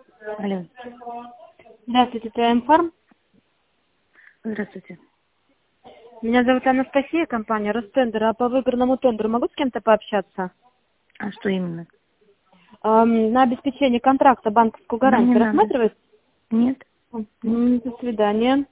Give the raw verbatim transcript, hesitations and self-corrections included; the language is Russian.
Алло. Здравствуйте, это М-фарм. Здравствуйте. Меня зовут Анастасия, компания Ростендер. А по выбранному тендеру могу с кем-то пообщаться? А что именно? Эм, на обеспечение контракта банковскую Ну, не гарантию надо. рассматривать? Нет? Нет? М, До свидания.